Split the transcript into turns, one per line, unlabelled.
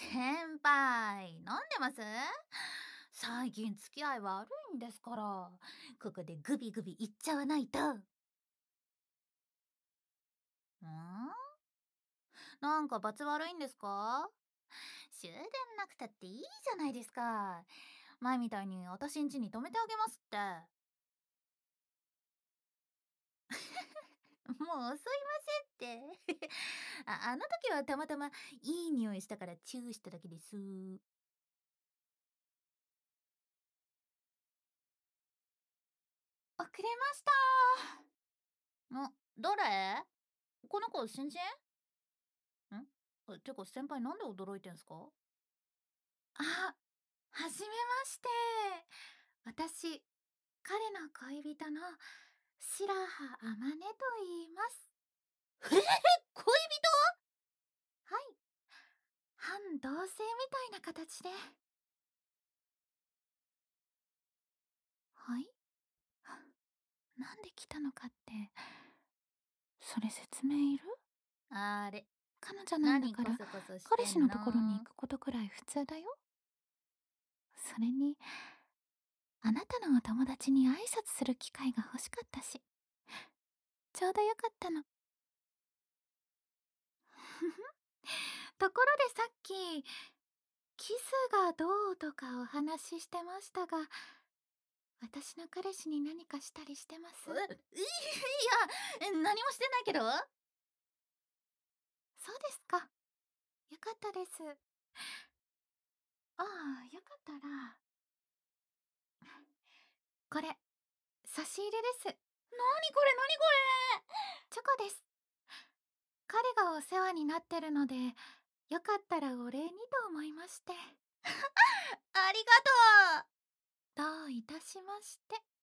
先輩、飲んでます？最近付き合い悪いんですから、ここでグビグビいっちゃわないと。なんか罰悪いんですか？終電なくたっていいじゃないですか。前みたいに私ん家に泊めてあげますって。もう遅いませんってあの時はたまたまいい匂いしたからチューしただけです。遅れました。誰？この子新人？てか先輩なんで驚いてんすか？あ、はじめまして。私、彼の恋人の白羽あまねと言います。恋人？はい、半同棲みたいな形で。はい。なんで来たのかって、それ説明いる？あれ、彼女なんだ
何コ
から、
ソコソし
彼
てん
氏のところに
の？
行くことくらい普通だよ。それに、あなたのお友達に挨拶する機会が欲しかったし、ちょうどよかったの。ところでさっき、キスがどうとかお話ししてましたが、私の彼氏に何かしたりしてます？
何もしてないけど。
そうですか。よかったです。ああ、よかったら、これ、差し入れです。
何これ何こ
チョコです。彼がお世話になってるので、よかったらお礼にと思いまして。
れ？ありがとう。
どういたしまして。